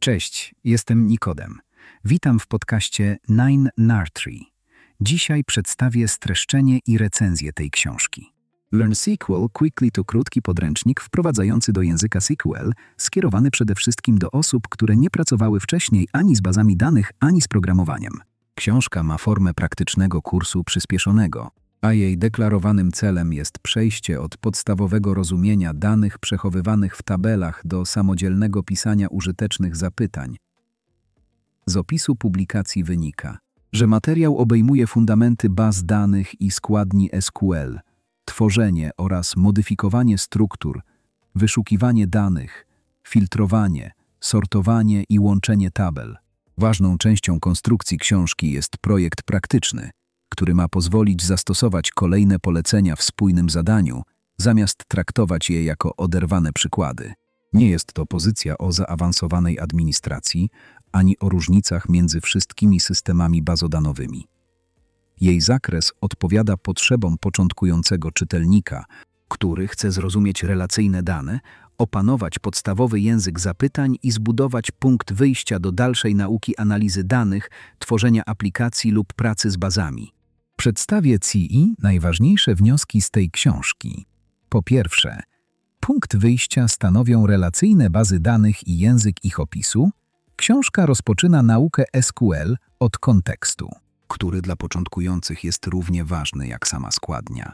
Cześć, jestem Nikodem. Witam w podcaście 9NAR3. Dzisiaj przedstawię streszczenie i recenzję tej książki. Learn SQL Quickly to krótki podręcznik wprowadzający do języka SQL, skierowany przede wszystkim do osób, które nie pracowały wcześniej ani z bazami danych, ani z programowaniem. Książka ma formę praktycznego kursu przyspieszonego, a jej deklarowanym celem jest przejście od podstawowego rozumienia danych przechowywanych w tabelach do samodzielnego pisania użytecznych zapytań. Z opisu publikacji wynika, że materiał obejmuje fundamenty baz danych i składni SQL, tworzenie oraz modyfikowanie struktur, wyszukiwanie danych, filtrowanie, sortowanie i łączenie tabel. Ważną częścią konstrukcji książki jest projekt praktyczny, który ma pozwolić zastosować kolejne polecenia w spójnym zadaniu, zamiast traktować je jako oderwane przykłady. Nie jest to pozycja o zaawansowanej administracji, ani o różnicach między wszystkimi systemami bazodanowymi. Jej zakres odpowiada potrzebom początkującego czytelnika, który chce zrozumieć relacyjne dane, opanować podstawowy język zapytań i zbudować punkt wyjścia do dalszej nauki analizy danych, tworzenia aplikacji lub pracy z bazami. Przedstawię Ci najważniejsze wnioski z tej książki. Po pierwsze, punkt wyjścia stanowią relacyjne bazy danych i język ich opisu. Książka rozpoczyna naukę SQL od kontekstu, który dla początkujących jest równie ważny jak sama składnia.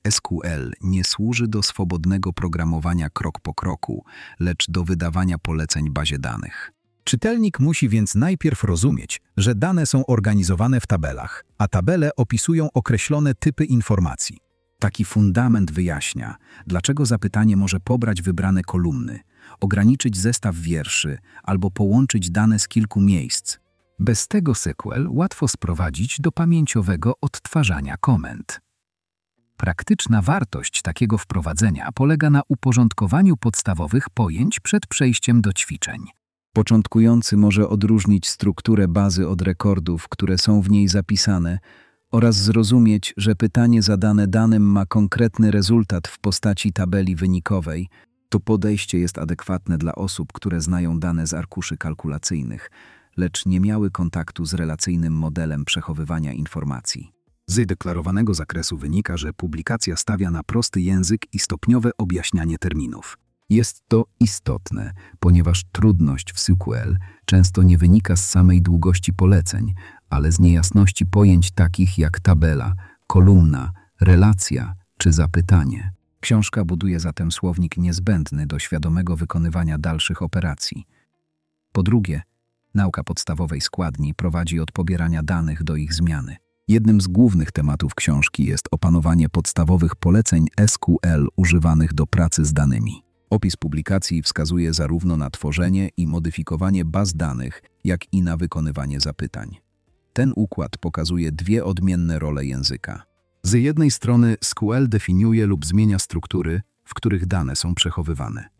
SQL nie służy do swobodnego programowania krok po kroku, lecz do wydawania poleceń bazie danych. Czytelnik musi więc najpierw rozumieć, że dane są organizowane w tabelach, a tabele opisują określone typy informacji. Taki fundament wyjaśnia, dlaczego zapytanie może pobrać wybrane kolumny, ograniczyć zestaw wierszy albo połączyć dane z kilku miejsc. Bez tego SQL łatwo sprowadzić do pamięciowego odtwarzania komend. Praktyczna wartość takiego wprowadzenia polega na uporządkowaniu podstawowych pojęć przed przejściem do ćwiczeń. Początkujący może odróżnić strukturę bazy od rekordów, które są w niej zapisane, oraz zrozumieć, że pytanie zadane danym ma konkretny rezultat w postaci tabeli wynikowej. To podejście jest adekwatne dla osób, które znają dane z arkuszy kalkulacyjnych, lecz nie miały kontaktu z relacyjnym modelem przechowywania informacji. Z deklarowanego zakresu wynika, że publikacja stawia na prosty język i stopniowe objaśnianie terminów. Jest to istotne, ponieważ trudność w SQL często nie wynika z samej długości poleceń, ale z niejasności pojęć takich jak tabela, kolumna, relacja czy zapytanie. Książka buduje zatem słownik niezbędny do świadomego wykonywania dalszych operacji. Po drugie, nauka podstawowej składni prowadzi od pobierania danych do ich zmiany. Jednym z głównych tematów książki jest opanowanie podstawowych poleceń SQL używanych do pracy z danymi. Opis publikacji wskazuje zarówno na tworzenie i modyfikowanie baz danych, jak i na wykonywanie zapytań. Ten układ pokazuje dwie odmienne role języka. Z jednej strony SQL definiuje lub zmienia struktury, w których dane są przechowywane.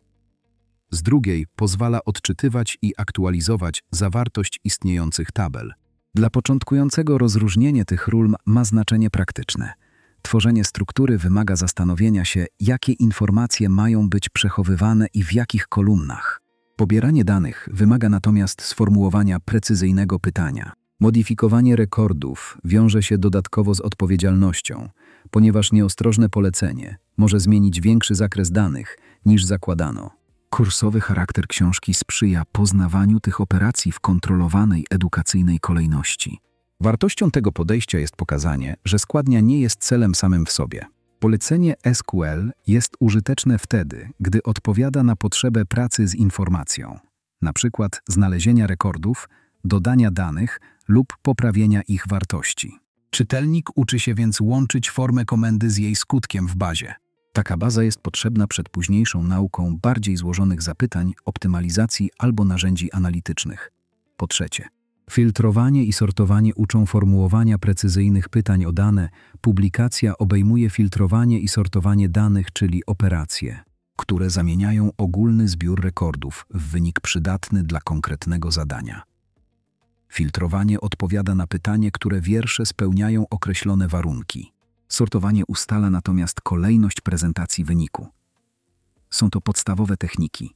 Z drugiej pozwala odczytywać i aktualizować zawartość istniejących tabel. Dla początkującego rozróżnienie tych ról ma znaczenie praktyczne. Tworzenie struktury wymaga zastanowienia się, jakie informacje mają być przechowywane i w jakich kolumnach. Pobieranie danych wymaga natomiast sformułowania precyzyjnego pytania. Modyfikowanie rekordów wiąże się dodatkowo z odpowiedzialnością, ponieważ nieostrożne polecenie może zmienić większy zakres danych, niż zakładano. Kursowy charakter książki sprzyja poznawaniu tych operacji w kontrolowanej, edukacyjnej kolejności. Wartością tego podejścia jest pokazanie, że składnia nie jest celem samym w sobie. Polecenie SQL jest użyteczne wtedy, gdy odpowiada na potrzebę pracy z informacją, np. znalezienia rekordów, dodania danych lub poprawienia ich wartości. Czytelnik uczy się więc łączyć formę komendy z jej skutkiem w bazie. Taka baza jest potrzebna przed późniejszą nauką bardziej złożonych zapytań, optymalizacji albo narzędzi analitycznych. Po trzecie, filtrowanie i sortowanie uczą formułowania precyzyjnych pytań o dane. Publikacja obejmuje filtrowanie i sortowanie danych, czyli operacje, które zamieniają ogólny zbiór rekordów w wynik przydatny dla konkretnego zadania. Filtrowanie odpowiada na pytanie, które wiersze spełniają określone warunki. Sortowanie ustala natomiast kolejność prezentacji wyniku. Są to podstawowe techniki,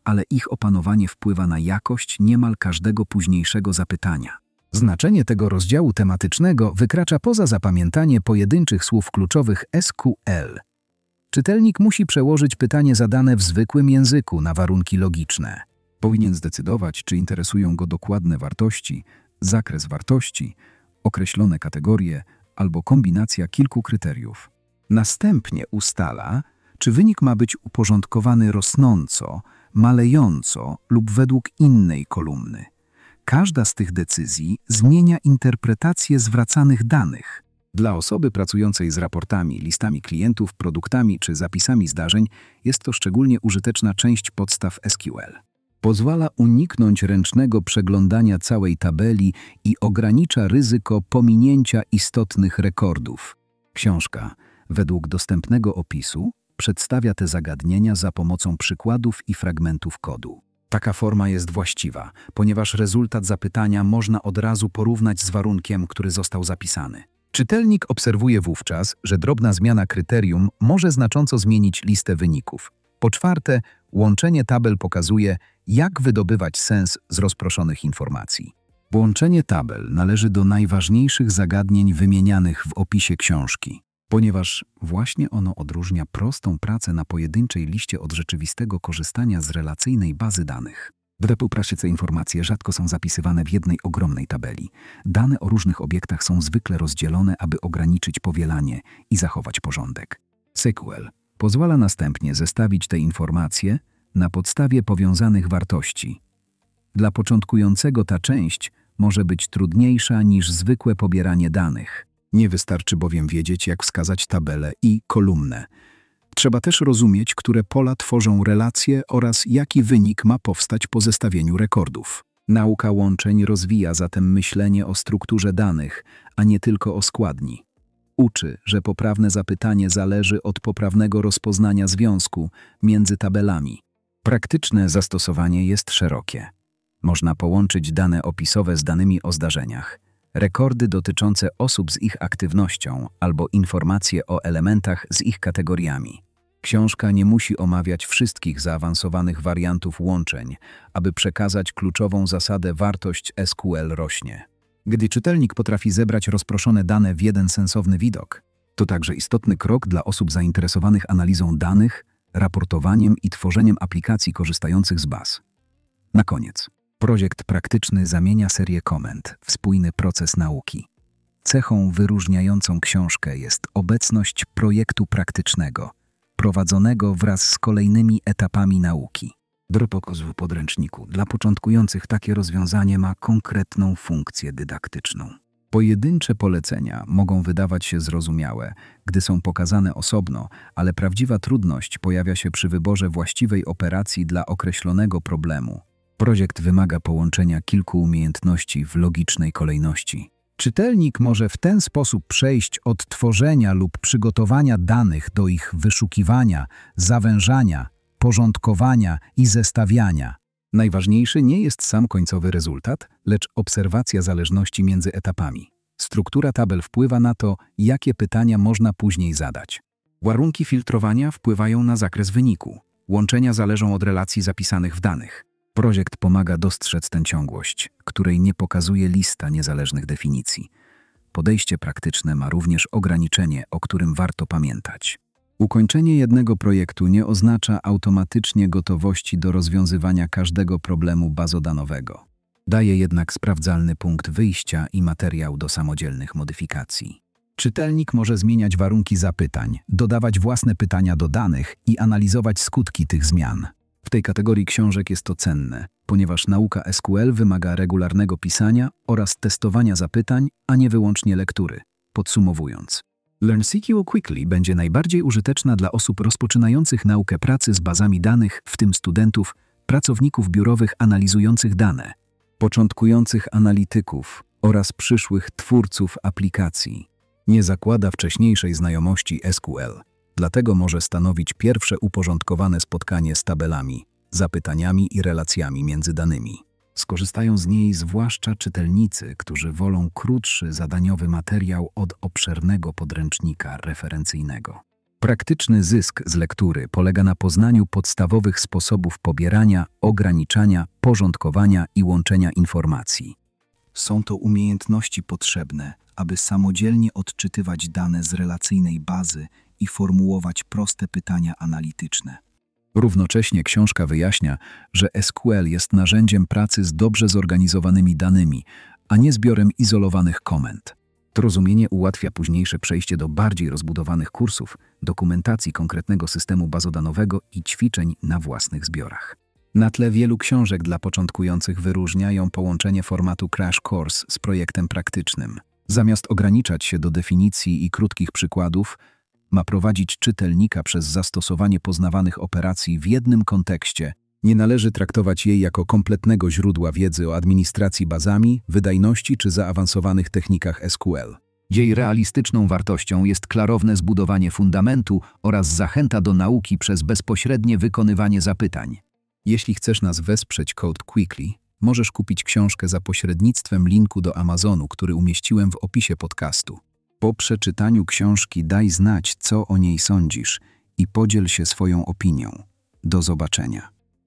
ale ich opanowanie wpływa na jakość niemal każdego późniejszego zapytania. Znaczenie tego rozdziału tematycznego wykracza poza zapamiętanie pojedynczych słów kluczowych SQL. Czytelnik musi przełożyć pytanie zadane w zwykłym języku na warunki logiczne. Powinien zdecydować, czy interesują go dokładne wartości, zakres wartości, określone kategorie albo kombinacja kilku kryteriów. Następnie ustala, czy wynik ma być uporządkowany rosnąco, malejąco lub według innej kolumny. Każda z tych decyzji zmienia interpretację zwracanych danych. Dla osoby pracującej z raportami, listami klientów, produktami czy zapisami zdarzeń jest to szczególnie użyteczna część podstaw SQL. Pozwala uniknąć ręcznego przeglądania całej tabeli i ogranicza ryzyko pominięcia istotnych rekordów. Książka, według dostępnego opisu, przedstawia te zagadnienia za pomocą przykładów i fragmentów kodu. Taka forma jest właściwa, ponieważ rezultat zapytania można od razu porównać z warunkiem, który został zapisany. Czytelnik obserwuje wówczas, że drobna zmiana kryterium może znacząco zmienić listę wyników. Po czwarte, łączenie tabel pokazuje, jak wydobywać sens z rozproszonych informacji. Łączenie tabel należy do najważniejszych zagadnień wymienianych w opisie książki, ponieważ właśnie ono odróżnia prostą pracę na pojedynczej liście od rzeczywistego korzystania z relacyjnej bazy danych. W praktyce informacje rzadko są zapisywane w jednej ogromnej tabeli. Dane o różnych obiektach są zwykle rozdzielone, aby ograniczyć powielanie i zachować porządek. SQL pozwala następnie zestawić te informacje na podstawie powiązanych wartości. Dla początkującego ta część może być trudniejsza niż zwykłe pobieranie danych. Nie wystarczy bowiem wiedzieć, jak wskazać tabelę i kolumnę. Trzeba też rozumieć, które pola tworzą relacje oraz jaki wynik ma powstać po zestawieniu rekordów. Nauka łączeń rozwija zatem myślenie o strukturze danych, a nie tylko o składni. Uczy, że poprawne zapytanie zależy od poprawnego rozpoznania związku między tabelami. Praktyczne zastosowanie jest szerokie. Można połączyć dane opisowe z danymi o zdarzeniach, rekordy dotyczące osób z ich aktywnością albo informacje o elementach z ich kategoriami. Książka nie musi omawiać wszystkich zaawansowanych wariantów łączeń, aby przekazać kluczową zasadę wartość SQL rośnie. Gdy czytelnik potrafi zebrać rozproszone dane w jeden sensowny widok, to także istotny krok dla osób zainteresowanych analizą danych, raportowaniem i tworzeniem aplikacji korzystających z baz. Na koniec. Projekt praktyczny zamienia serię komend w spójny proces nauki. Cechą wyróżniającą książkę jest obecność projektu praktycznego, prowadzonego wraz z kolejnymi etapami nauki. Pokaz w podręczniku. Dla początkujących takie rozwiązanie ma konkretną funkcję dydaktyczną. Pojedyncze polecenia mogą wydawać się zrozumiałe, gdy są pokazane osobno, ale prawdziwa trudność pojawia się przy wyborze właściwej operacji dla określonego problemu. Projekt wymaga połączenia kilku umiejętności w logicznej kolejności. Czytelnik może w ten sposób przejść od tworzenia lub przygotowania danych do ich wyszukiwania, zawężania, porządkowania i zestawiania. Najważniejszy nie jest sam końcowy rezultat, lecz obserwacja zależności między etapami. Struktura tabel wpływa na to, jakie pytania można później zadać. Warunki filtrowania wpływają na zakres wyniku. Łączenia zależą od relacji zapisanych w danych. Projekt pomaga dostrzec tę ciągłość, której nie pokazuje lista niezależnych definicji. Podejście praktyczne ma również ograniczenie, o którym warto pamiętać. Ukończenie jednego projektu nie oznacza automatycznie gotowości do rozwiązywania każdego problemu bazodanowego. Daje jednak sprawdzalny punkt wyjścia i materiał do samodzielnych modyfikacji. Czytelnik może zmieniać warunki zapytań, dodawać własne pytania do danych i analizować skutki tych zmian. W tej kategorii książek jest to cenne, ponieważ nauka SQL wymaga regularnego pisania oraz testowania zapytań, a nie wyłącznie lektury. Podsumowując, Learn SQL Quickly będzie najbardziej użyteczna dla osób rozpoczynających naukę pracy z bazami danych, w tym studentów, pracowników biurowych analizujących dane, początkujących analityków oraz przyszłych twórców aplikacji. Nie zakłada wcześniejszej znajomości SQL, dlatego może stanowić pierwsze uporządkowane spotkanie z tabelami, zapytaniami i relacjami między danymi. Skorzystają z niej zwłaszcza czytelnicy, którzy wolą krótszy, zadaniowy materiał od obszernego podręcznika referencyjnego. Praktyczny zysk z lektury polega na poznaniu podstawowych sposobów pobierania, ograniczania, porządkowania i łączenia informacji. Są to umiejętności potrzebne, aby samodzielnie odczytywać dane z relacyjnej bazy i formułować proste pytania analityczne. Równocześnie książka wyjaśnia, że SQL jest narzędziem pracy z dobrze zorganizowanymi danymi, a nie zbiorem izolowanych komend. To rozumienie ułatwia późniejsze przejście do bardziej rozbudowanych kursów, dokumentacji konkretnego systemu bazodanowego i ćwiczeń na własnych zbiorach. Na tle wielu książek dla początkujących wyróżniają połączenie formatu Crash Course z projektem praktycznym. Zamiast ograniczać się do definicji i krótkich przykładów, ma prowadzić czytelnika przez zastosowanie poznawanych operacji w jednym kontekście. Nie należy traktować jej jako kompletnego źródła wiedzy o administracji bazami, wydajności czy zaawansowanych technikach SQL. Jej realistyczną wartością jest klarowne zbudowanie fundamentu oraz zachęta do nauki przez bezpośrednie wykonywanie zapytań. Jeśli chcesz nas wesprzeć Code Quickly, możesz kupić książkę za pośrednictwem linku do Amazonu, który umieściłem w opisie podcastu. Po przeczytaniu książki daj znać, co o niej sądzisz i podziel się swoją opinią. Do zobaczenia.